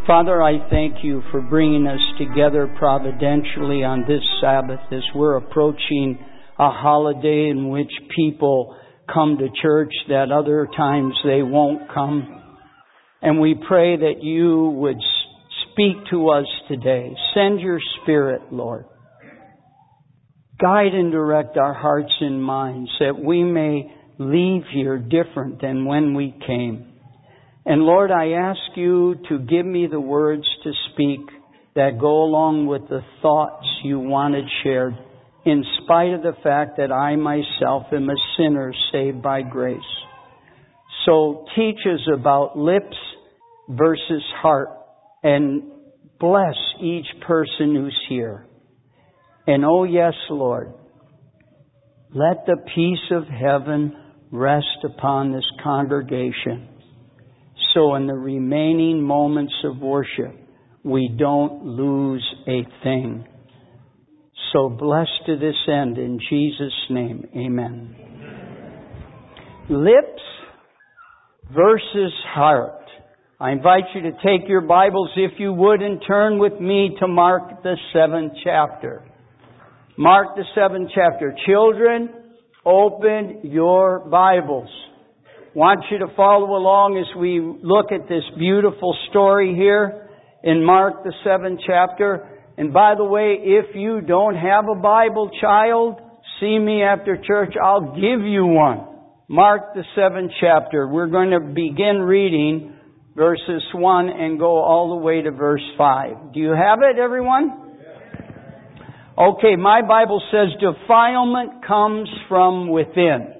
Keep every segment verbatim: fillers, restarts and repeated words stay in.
Father, I thank you for bringing us together providentially on this Sabbath as we're approaching a holiday in which people come to church that other times they won't come. And we pray that you would speak to us today. Send your Spirit, Lord. Guide and direct our hearts and minds that we may leave here different than when we came. And Lord, I ask you to give me the words to speak that go along with the thoughts you wanted shared, in spite of the fact that I myself am a sinner saved by grace. So teach us about lips versus heart, and bless each person who's here. And oh yes, Lord, let the peace of heaven rest upon this congregation. So in the remaining moments of worship, we don't lose a thing. So bless to this end in Jesus' name. Amen. Lips versus heart. I invite you to take your Bibles, if you would, and turn with me to Mark the seventh chapter. Mark the seventh chapter. Children, open your Bibles. Want you to follow along as we look at this beautiful story here in Mark the seventh chapter. And by the way, if you don't have a Bible, child, see me after church. I'll give you one. Mark the seventh chapter. We're going to begin reading verses one and go all the way to verse five. Do you have it, everyone? Okay, my Bible says defilement comes from within.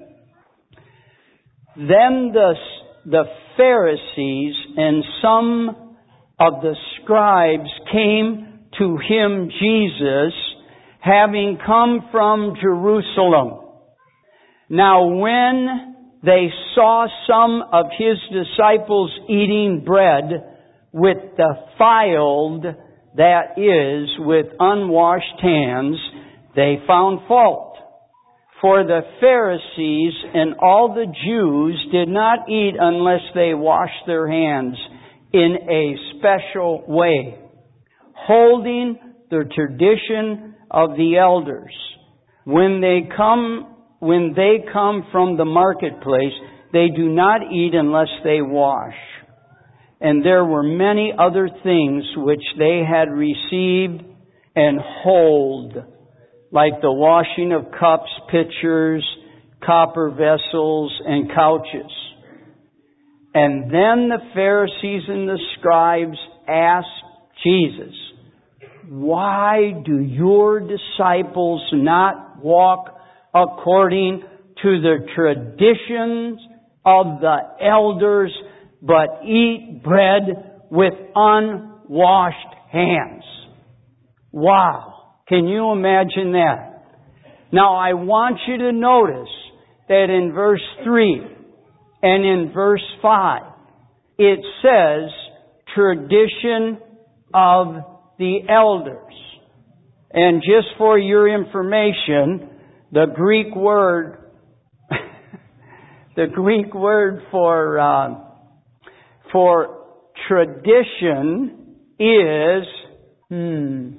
Then the, the Pharisees and some of the scribes came to him, Jesus, having come from Jerusalem. Now when they saw some of his disciples eating bread with defiled, that is, with unwashed hands, they found fault. For the Pharisees and all the Jews did not eat unless they washed their hands in a special way, holding the tradition of the elders. When they come, when they come from the marketplace, they do not eat unless they wash. And there were many other things which they had received and hold, like the washing of cups, pitchers, copper vessels, and couches. And then the Pharisees and the scribes asked Jesus, why do your disciples not walk according to the traditions of the elders, but eat bread with unwashed hands? Wow. Can you imagine that? Now I want you to notice that in verse three and in verse five, it says tradition of the elders. And just for your information, the Greek word, the Greek word for, uh, for tradition is, hmm,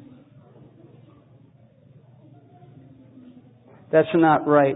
that's not right.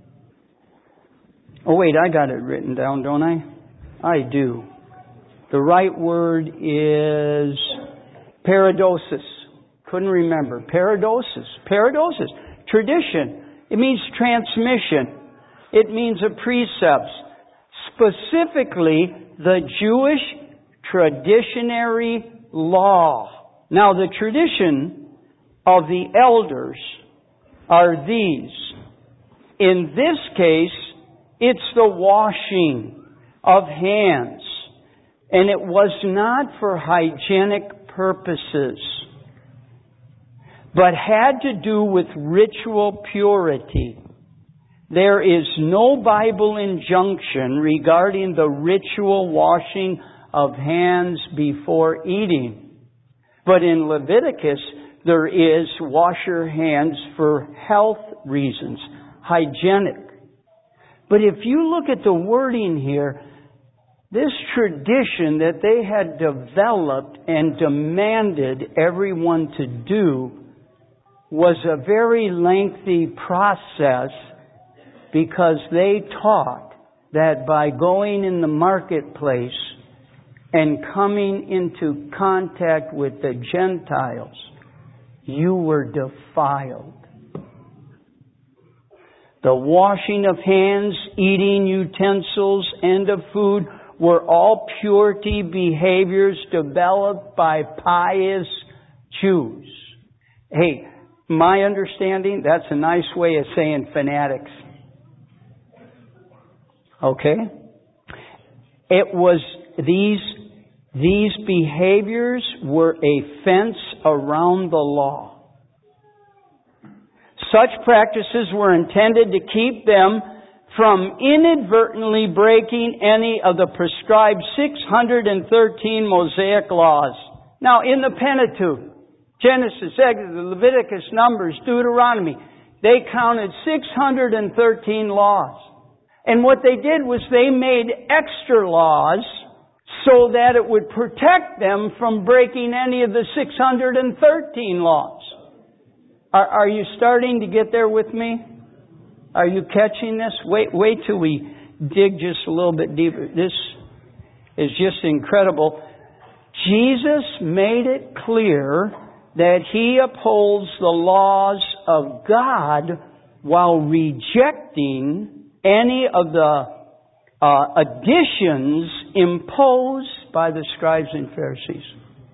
Oh wait, I got it written down, don't I? I do. The right word is paradosis. Couldn't remember. Paradosis. Paradosis. Tradition. It means transmission. It means a precepts. Specifically, the Jewish traditionary law. Now, the tradition of the elders are these. In this case, it's the washing of hands. And it was not for hygienic purposes, but had to do with ritual purity. There is no Bible injunction regarding the ritual washing of hands before eating. But in Leviticus, there is wash your hands for health reasons, hygienic. But if you look at the wording here, This tradition that they had developed and demanded everyone to do was a very lengthy process, because they taught that by going in the marketplace and coming into contact with the Gentiles, you were defiled. The washing of hands, eating utensils, and of food were all purity behaviors developed by pious Jews. Hey, my understanding, that's a nice way of saying fanatics. Okay? It was these, these behaviors were a fence around the law. Such practices were intended to keep them from inadvertently breaking any of the prescribed six hundred thirteen Mosaic laws. Now, in the Pentateuch, Genesis, Exodus, Leviticus, Numbers, Deuteronomy, they counted six hundred thirteen laws. And what they did was they made extra laws so that it would protect them from breaking any of the six hundred thirteen laws. Are, are you starting to get there with me? Are you catching this? Wait, wait till we dig just a little bit deeper. This is just incredible. Jesus made it clear that He upholds the laws of God while rejecting any of the uh, additions imposed by the scribes and Pharisees.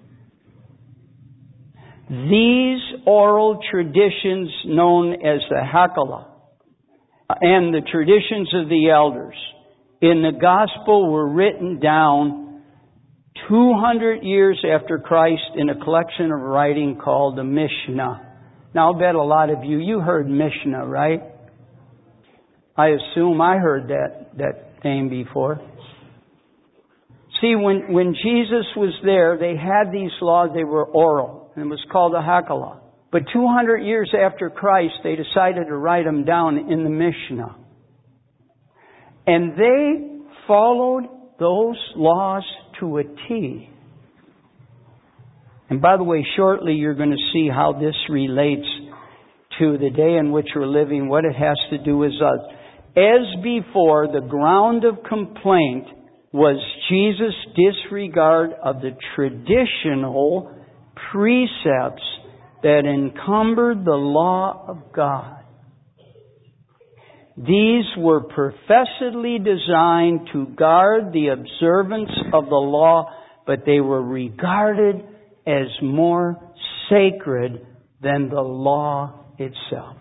These oral traditions known as the Hakalah and the traditions of the elders in the gospel were written down two hundred years after Christ in a collection of writing called the Mishnah. Now, I'll bet a lot of you, you heard Mishnah, right? I assume I heard that, that name before. See, when, when Jesus was there, they had these laws, they were oral, and it was called the Hakalah. But two hundred years after Christ, they decided to write them down in the Mishnah. And they followed those laws to a T. And by the way, shortly you're going to see how this relates to the day in which we're living, what it has to do with us. As before, the ground of complaint was Jesus' disregard of the traditional precepts that encumbered the law of God. These were professedly designed to guard the observance of the law, but they were regarded as more sacred than the law itself.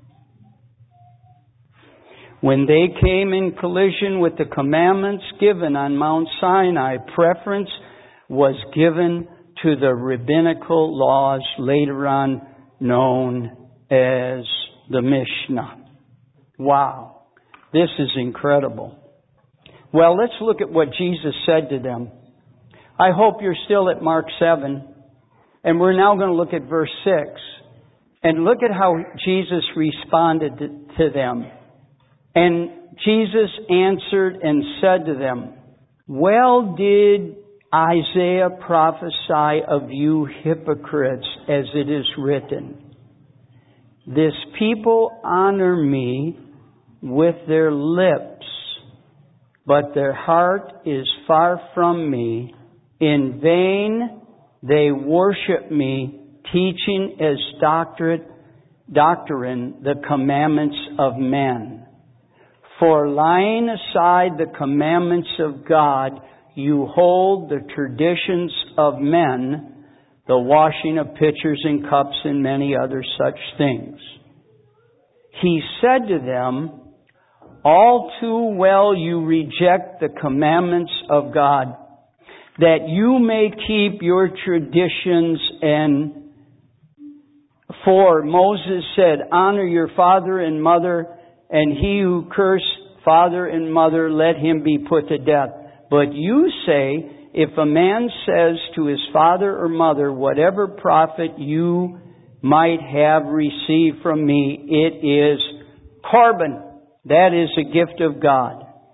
When they came in collision with the commandments given on Mount Sinai, preference was given to the rabbinical laws later on known as the Mishnah. Wow, this is incredible. Well, let's look at what Jesus said to them. I hope you're still at Mark seven, and we're now going to look at verse six. And look at how Jesus responded to, to them. And Jesus answered and said to them, well did Isaiah prophesy of you hypocrites, as it is written, this people honor me with their lips, but their heart is far from me. In vain they worship me, teaching as doctrine, doctrine the commandments of men. For laying aside the commandments of God, you hold the traditions of men, the washing of pitchers and cups and many other such things. He said to them, all too well you reject the commandments of God, that you may keep your traditions. And for Moses said, honor your father and mother, and he who cursed father and mother, let him be put to death. But you say, if a man says to his father or mother, whatever profit you might have received from me, it is Corban. That is a gift of God.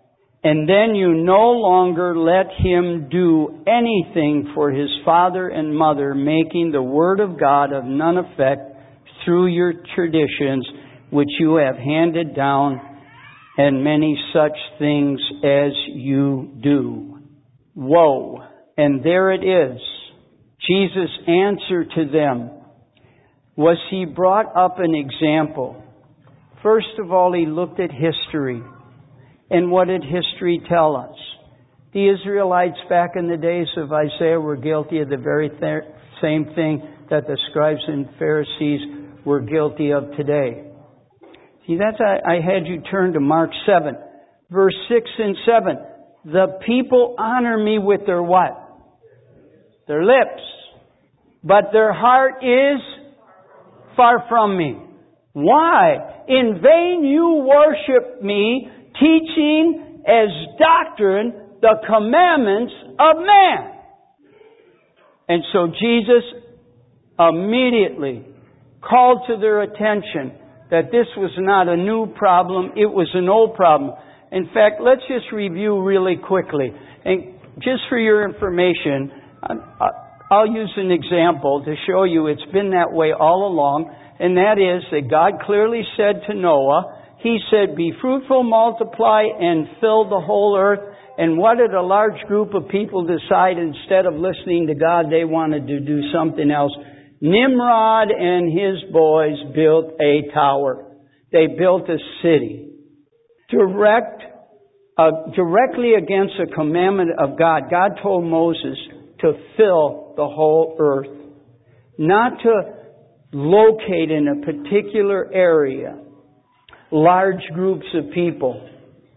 And then you no longer let him do anything for his father and mother, making the word of God of none effect through your traditions, which you have handed down, and many such things as you do. Woe! And there it is. Jesus' answer to them was he brought up an example. First of all, he looked at history. And what did history tell us? The Israelites back in the days of Isaiah were guilty of the very th- same thing that the scribes and Pharisees were guilty of today. See, that's, I, I had you turn to Mark seven, verse six and seven. The people honor me with their what? Their lips. But their heart is far from me. Why? In vain you worship me, teaching as doctrine the commandments of man. And so Jesus immediately called to their attention that this was not a new problem, it was an old problem. In fact, let's just review really quickly. And just for your information, I'll use an example to show you it's been that way all along. And that is that God clearly said to Noah, He said, be fruitful, multiply, and fill the whole earth. And what did a large group of people decide? Instead of listening to God, they wanted to do something else. Nimrod and his boys built a tower. They built a city. Direct, uh, directly against a commandment of God. God told Moses to fill the whole earth. Not to locate in a particular area large groups of people.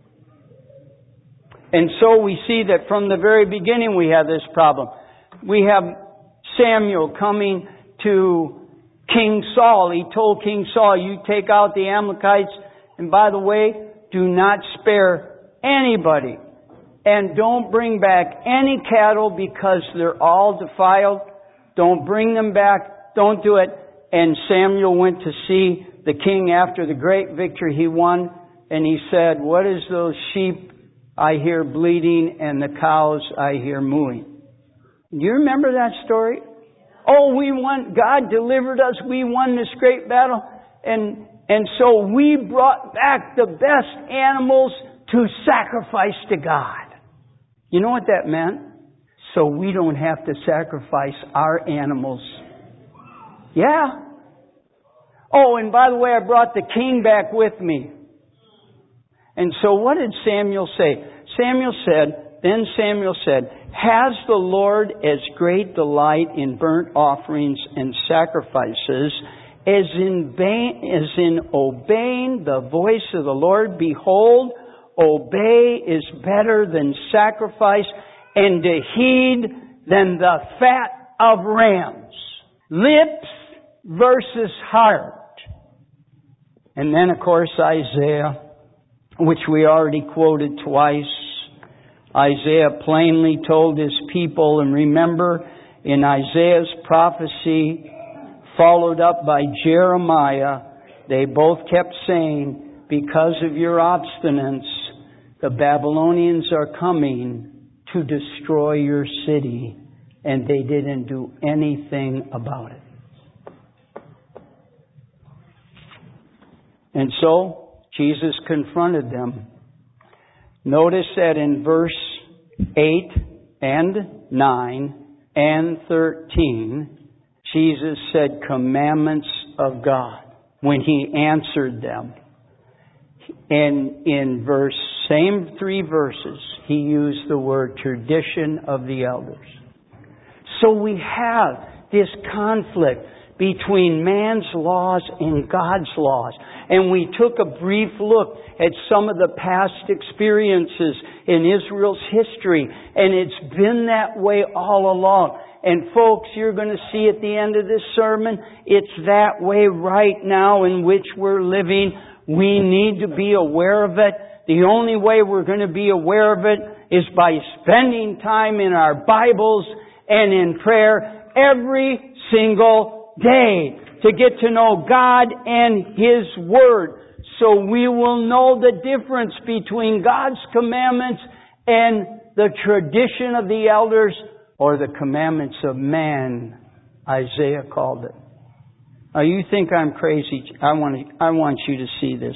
And so we see that from the very beginning we have this problem. We have Samuel coming to King Saul. He told King Saul, you take out the Amalekites, and by the way, do not spare anybody. And don't bring back any cattle because they're all defiled. Don't bring them back. Don't do it. And Samuel went to see the king after the great victory he won. And he said, what is those sheep I hear bleating and the cows I hear mooing? Do you remember that story? Oh, we won. God delivered us. We won this great battle. And, and so we brought back the best animals to sacrifice to God. You know what that meant? So we don't have to sacrifice our animals. Yeah. Oh, and by the way, I brought the king back with me. And so what did Samuel say? Samuel said, then Samuel said, has the Lord as great delight in burnt offerings and sacrifices as in, ba- as in obeying the voice of the Lord? Behold, obey is better than sacrifice, and to heed than the fat of rams. Lips versus heart. And then, of course, Isaiah, which we already quoted twice. Isaiah plainly told his people, and remember, in Isaiah's prophecy, followed up by Jeremiah, they both kept saying, because of your obstinance, the Babylonians are coming to destroy your city. And they didn't do anything about it. And so, Jesus confronted them. Notice that in verse eight and nine and thirteen, Jesus said commandments of God when He answered them. And in verse, same three verses, He used the word tradition of the elders. So we have this conflict between man's laws and God's laws. And we took a brief look at some of the past experiences in Israel's history. And it's been that way all along. And folks, you're going to see at the end of this sermon, it's that way right now in which we're living. We need to be aware of it. The only way we're going to be aware of it is by spending time in our Bibles and in prayer every single day to get to know God and His Word so we will know the difference between God's commandments and the tradition of the elders, or the commandments of man, Isaiah called it. Now you think I'm crazy. I want to, I want you to see this.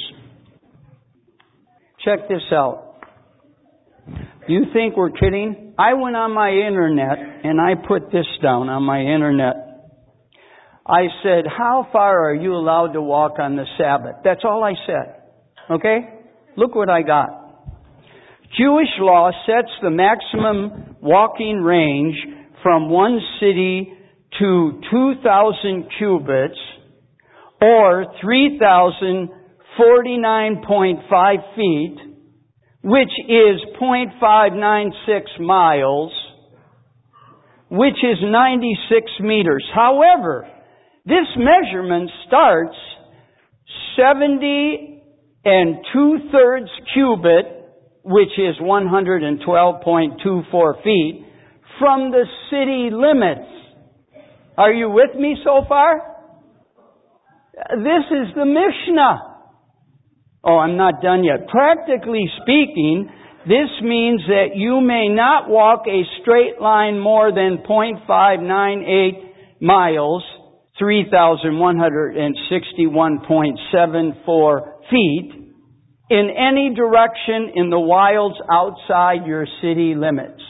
Check this out. You think we're kidding? I went on my internet and I put this down on my internet. I said, how far are you allowed to walk on the Sabbath? That's all I said. Okay? Look what I got. Jewish law sets the maximum walking range from one city to two thousand cubits, or three thousand forty-nine point five feet, which is zero point five nine six miles, which is ninety-six meters. However, this measurement starts seventy and two-thirds cubit, which is one hundred twelve point two four feet, from the city limits. Are you with me so far? This is the Mishnah. Oh, I'm not done yet. Practically speaking, this means that you may not walk a straight line more than zero point five nine eight miles, three thousand one hundred sixty-one point seven four feet, in any direction in the wilds outside your city limits.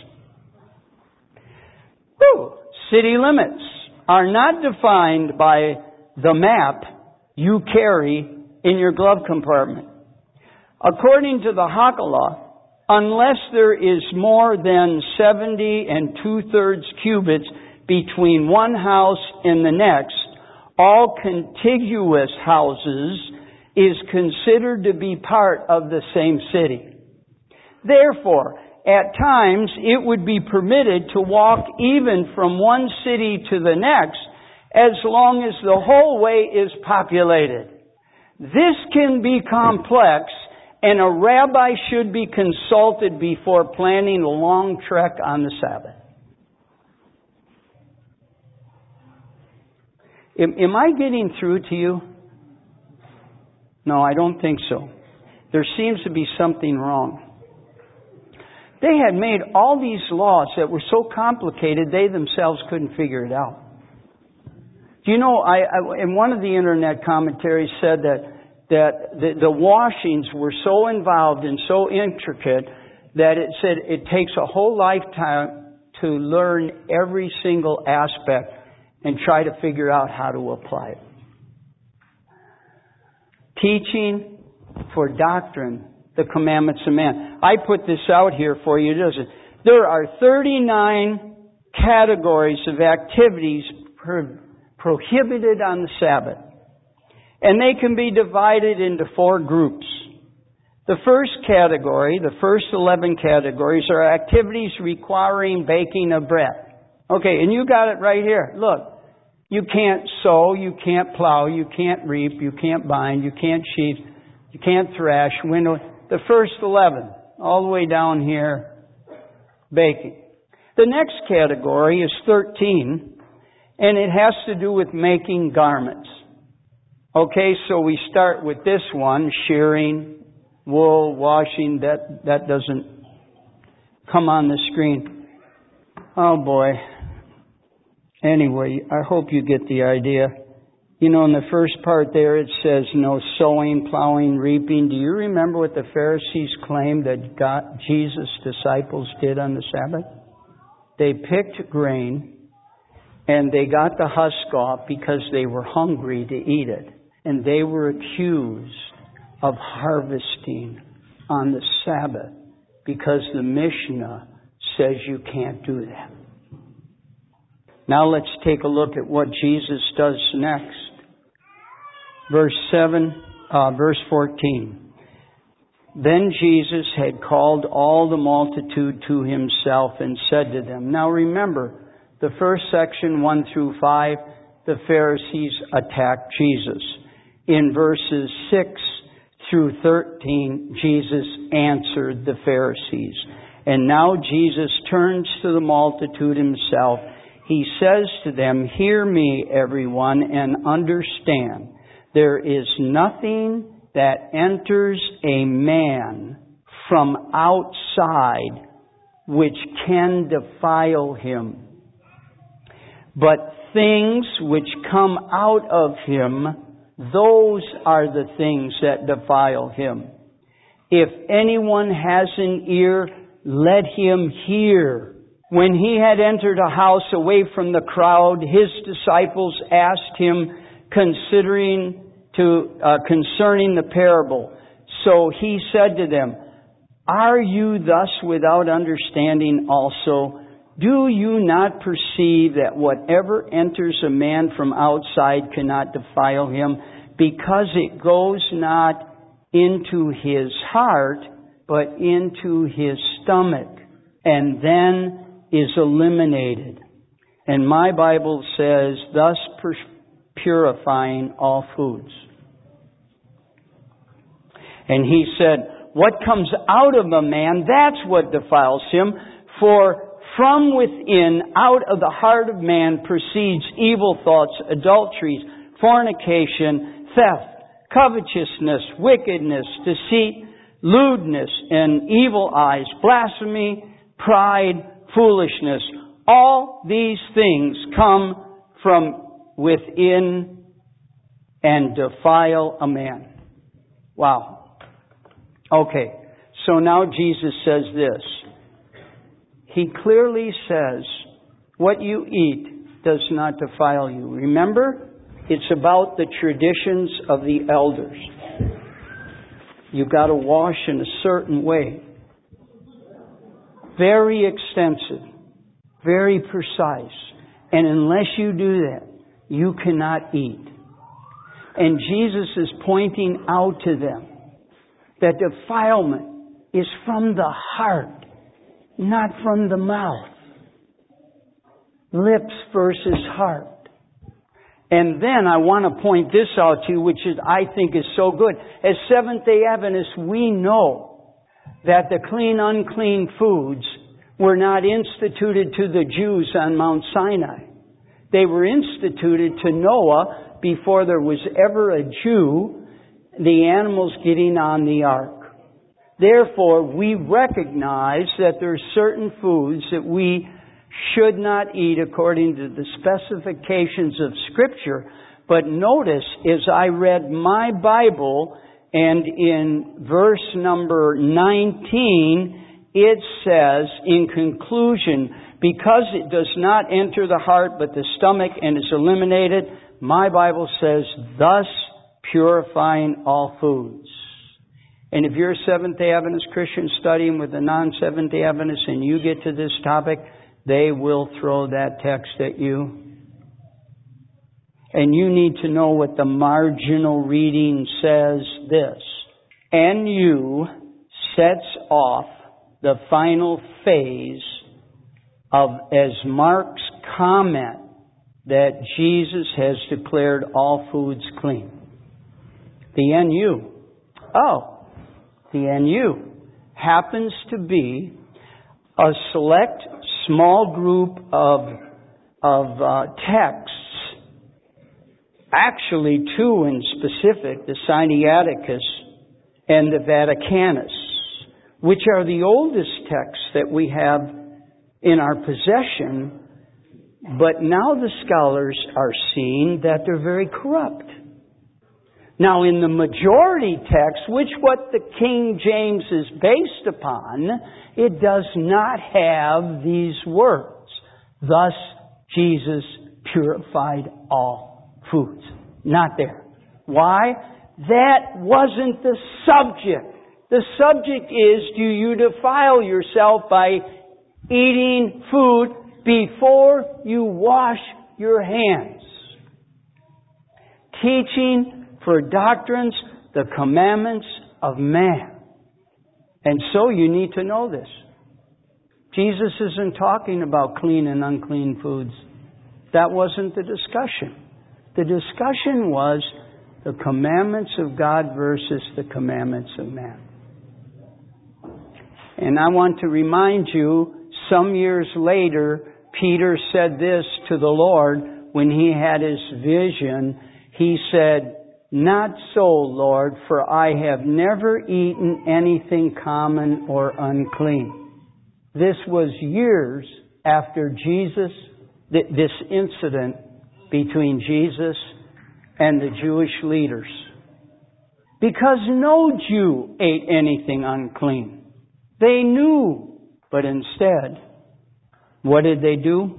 Whew. City limits are not defined by the map you carry in your glove compartment. According to the Hakalah, unless there is more than seventy and two-thirds cubits between one house and the next, all contiguous houses is considered to be part of the same city. Therefore, at times it would be permitted to walk even from one city to the next, as long as the whole way is populated. This can be complex, and a rabbi should be consulted before planning a long trek on the Sabbath. Am, am I getting through to you? No, I don't think so. There seems to be something wrong. They had made all these laws that were so complicated they themselves couldn't figure it out. Do you know, I, I in one of the internet commentaries said that that the, the washings were so involved and so intricate that it said it takes a whole lifetime to learn every single aspect and try to figure out how to apply it. Teaching for doctrine, the commandments of man. I put this out here for you. There are thirty-nine categories of activities pro- prohibited on the Sabbath. And they can be divided into four groups. The first category, the first eleven categories, are activities requiring baking of bread. Okay, and you got it right here. Look. You can't sow, you can't plow, you can't reap, you can't bind, you can't sheaf, you can't thrash, winnow. The first eleven, all the way down here, baking. The next category is thirteen, and it has to do with making garments. Okay, so we start with this one, shearing, wool, washing. That, that doesn't come on the screen. Oh boy. Anyway, I hope you get the idea. You know, in the first part there it says no sowing, plowing, reaping. Do you remember what the Pharisees claimed that God, Jesus' disciples did on the Sabbath? They picked grain and they got the husk off because they were hungry to eat it. And they were accused of harvesting on the Sabbath because the Mishnah says you can't do that. Now let's take a look at what Jesus does next. Verse seven, uh, verse fourteen. Then Jesus had called all the multitude to himself and said to them. Now remember, the first section, one through five, the Pharisees attacked Jesus. In verses six through thirteen, Jesus answered the Pharisees. And now Jesus turns to the multitude himself. He says to them, "Hear me, everyone, and understand. There is nothing that enters a man from outside which can defile him. But things which come out of him, those are the things that defile him. If anyone has an ear, let him hear. When he had entered a house away from the crowd, his disciples asked him considering to uh, concerning the parable. So he said to them, "Are you thus without understanding also? Do you not perceive that whatever enters a man from outside cannot defile him, because it goes not into his heart, but into his stomach, and then is eliminated?" And my Bible says, "Thus purifying all foods." And he said, "What comes out of a man, that's what defiles him. For from within, out of the heart of man, proceeds evil thoughts, adulteries, fornication, theft, covetousness, wickedness, deceit, lewdness, and evil eyes, blasphemy, pride, foolishness. All these things come from within and defile a man." Wow. Okay, so now Jesus says this. He clearly says, what you eat does not defile you. Remember, it's about the traditions of the elders. You've got to wash in a certain way. Very extensive. Very precise. And unless you do that, you cannot eat. And Jesus is pointing out to them that defilement is from the heart, not from the mouth. Lips versus heart. And then I want to point this out to you, which is, I think is so good. As Seventh-day Adventists, we know that the clean, unclean foods were not instituted to the Jews on Mount Sinai. They were instituted to Noah before there was ever a Jew, the animals getting on the ark. Therefore, we recognize that there are certain foods that we should not eat according to the specifications of Scripture. But notice, as I read my Bible, and in verse number nineteen, it says, in conclusion, because it does not enter the heart but the stomach and is eliminated, my Bible says, thus purifying all foods. And if you're a Seventh-day Adventist Christian studying with a non-Seventh-day Adventist and you get to this topic, they will throw that text at you. And you need to know what the marginal reading says this. "And you" sets off the final phase of, as Mark's comment, that Jesus has declared all foods clean. The N U. Oh, the N U happens to be a select small group of, of uh, texts, actually two in specific, the Sinaiticus and the Vaticanus, which are the oldest texts that we have in our possession, but now the scholars are seeing that they're very corrupt. Now, in the majority text, which what the King James is based upon, it does not have these words. Thus, Jesus purified all foods. Not there. Why? That wasn't the subject. The subject is, do you defile yourself by eating food before you wash your hands? Teaching for doctrines, the commandments of man. And so you need to know this. Jesus isn't talking about clean and unclean foods. That wasn't the discussion. The discussion was the commandments of God versus the commandments of man. And I want to remind you, some years later, Peter said this to the Lord when he had his vision. He said, Not so, Lord, for I have never eaten anything common or unclean. This was years after Jesus, th- this incident between Jesus and the Jewish leaders. Because no Jew ate anything unclean. They knew, but instead, what did they do?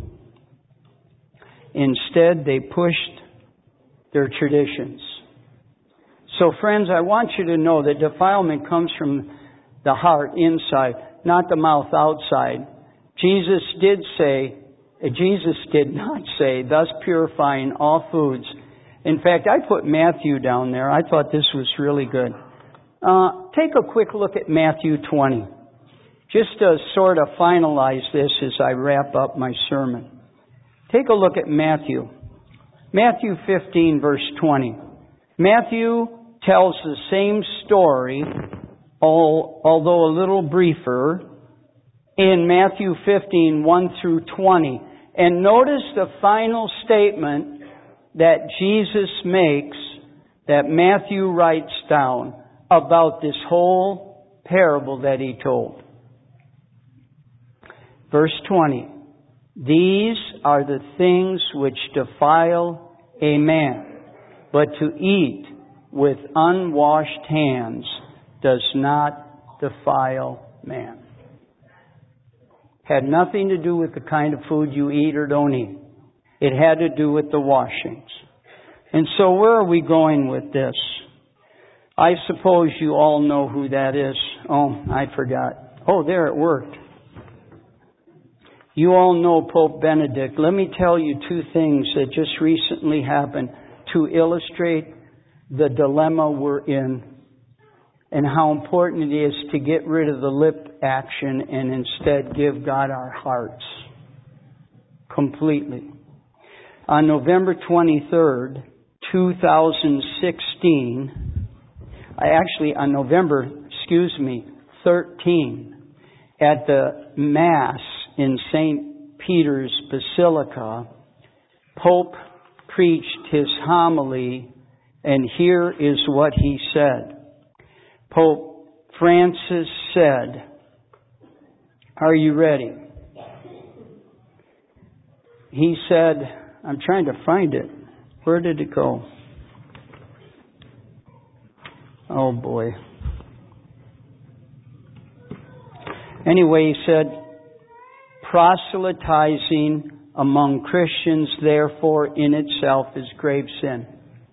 Instead, they pushed their traditions. So friends, I want you to know that defilement comes from the heart inside, not the mouth outside. Jesus did say, Jesus did not say, thus purifying all foods. In fact, I put Matthew down there. I thought this was really good. Uh, take a quick look at Matthew twenty. Just to sort of finalize this as I wrap up my sermon. Take a look at Matthew. Matthew fifteen, verse twenty. Matthew tells the same story, although a little briefer, in Matthew fifteen, one through twenty. And notice the final statement that Jesus makes, that Matthew writes down about this whole parable that he told. Verse twenty. These are the things which defile a man, but to eat with unwashed hands does not defile man. Had nothing to do with the kind of food you eat or don't eat. It had to do with the washings. And so where are we going with this? I suppose you all know who that is. Oh, I forgot. Oh, there it worked. You all know Pope Benedict. Let me tell you two things that just recently happened to illustrate the dilemma we're in and how important it is to get rid of the lip action and instead give God our hearts completely. On November twenty-third, two thousand sixteen, I actually on November, excuse me, thirteenth, at the Mass in Saint Peter's Basilica, Pope preached his homily, and here is what he said. Pope Francis said, are you ready? He said, I'm trying to find it. Where did it go? Oh boy. Anyway, he said, proselytizing among Christians, therefore, in itself is grave sin.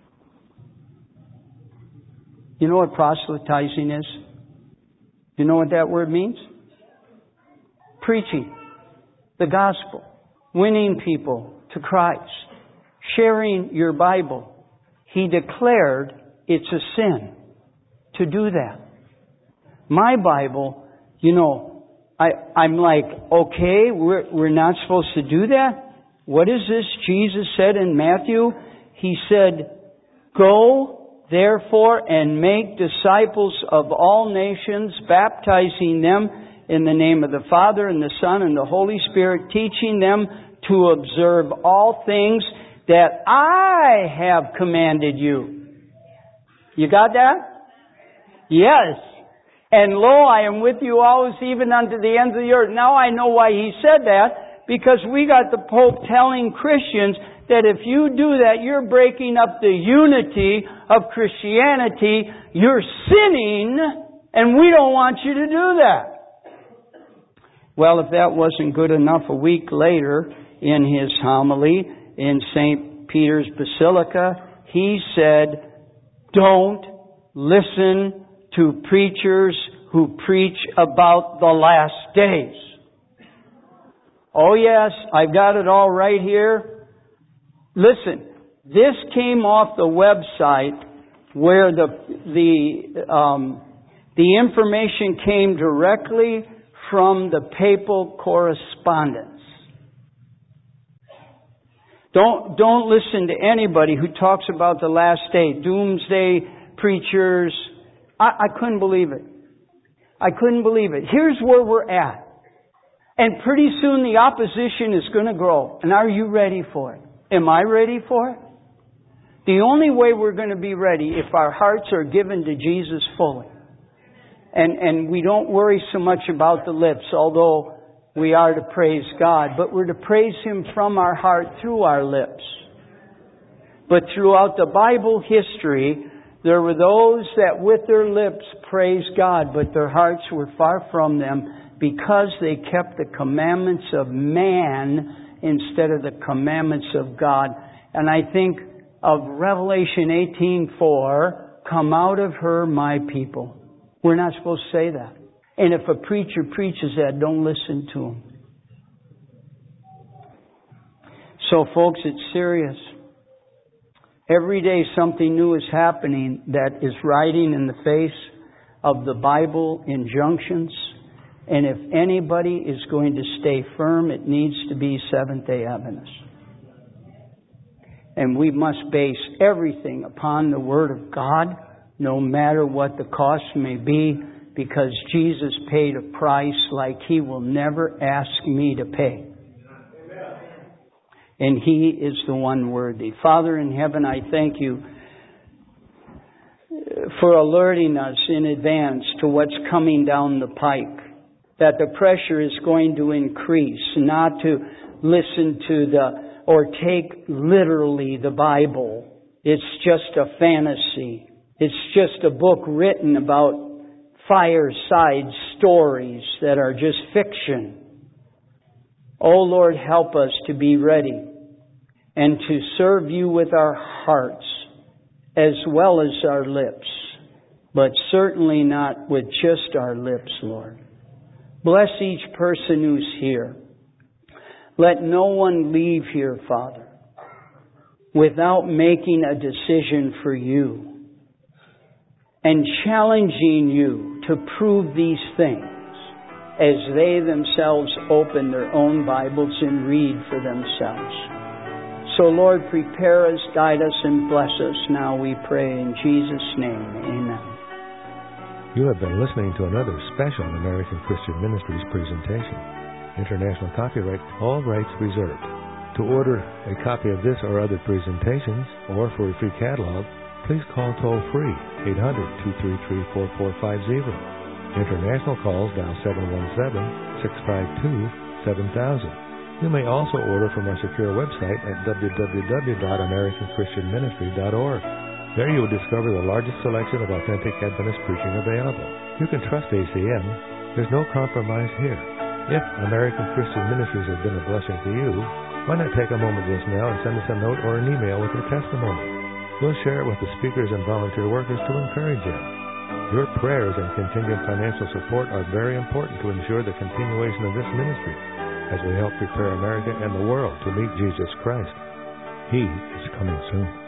You know what proselytizing is? You know what that word means? Preaching the gospel, winning people to Christ, sharing your Bible. He declared it's a sin to do that. My Bible, you know, I, I'm like, okay, we're, we're not supposed to do that? What is this Jesus said in Matthew? He said, go, therefore, and make disciples of all nations, baptizing them in the name of the Father and the Son and the Holy Spirit, teaching them to observe all things that I have commanded you. You got that? Yes. And lo, I am with you always, even unto the ends of the earth. Now I know why he said that, because we got the Pope telling Christians that if you do that, you're breaking up the unity of Christianity. You're sinning, and we don't want you to do that. Well, if that wasn't good enough, a week later in his homily in Saint Peter's Basilica, he said, don't listen to preachers who preach about the last days. Oh yes, I've got it all right here. Listen, this came off the website where the the um, the information came directly from the papal correspondence. Don't don't listen to anybody who talks about the last day, doomsday preachers. I, I couldn't believe it. I couldn't believe it. Here's where we're at. And pretty soon the opposition is going to grow. And are you ready for it? Am I ready for it? The only way we're going to be ready if our hearts are given to Jesus fully. And, and we don't worry so much about the lips, although we are to praise God, but we're to praise Him from our heart through our lips. But throughout the Bible history, there were those that with their lips praised God, but their hearts were far from them because they kept the commandments of man instead of the commandments of God. And I think of Revelation eighteen four, come out of her, my people. We're not supposed to say that. And if a preacher preaches that, don't listen to him. So folks, it's serious. Every day something new is happening that is riding in the face of the Bible injunctions. And if anybody is going to stay firm, it needs to be Seventh-day Adventists. And we must base everything upon the Word of God, no matter what the cost may be, because Jesus paid a price like He will never ask me to pay. And He is the one worthy. Father in heaven, I thank You for alerting us in advance to what's coming down the pike. That the pressure is going to increase, not to listen to the, or take literally the Bible. It's just a fantasy. It's just a book written about fireside stories that are just fiction. Oh Lord, help us to be ready and to serve You with our hearts as well as our lips, but certainly not with just our lips, Lord. Bless each person who's here. Let no one leave here, Father, without making a decision for You and challenging You to prove these things as they themselves open their own Bibles and read for themselves. So, Lord, prepare us, guide us, and bless us now, we pray in Jesus' name. Amen. You have been listening to another special American Christian Ministries presentation. International copyright, all rights reserved. To order a copy of this or other presentations, or for a free catalog, please call toll-free eight hundred, two three three, four four five zero. International calls dial seven one seven, six five two, seven thousand. You may also order from our secure website at w w w dot american christian ministry dot org. There you will discover the largest selection of authentic Adventist preaching available. You can trust A C M. There's no compromise here. If American Christian Ministries has been a blessing to you, why not take a moment just now and send us a note or an email with your testimony? We'll share it with the speakers and volunteer workers to encourage you. Your prayers and contingent financial support are very important to ensure the continuation of this ministry as we help prepare America and the world to meet Jesus Christ. He is coming soon.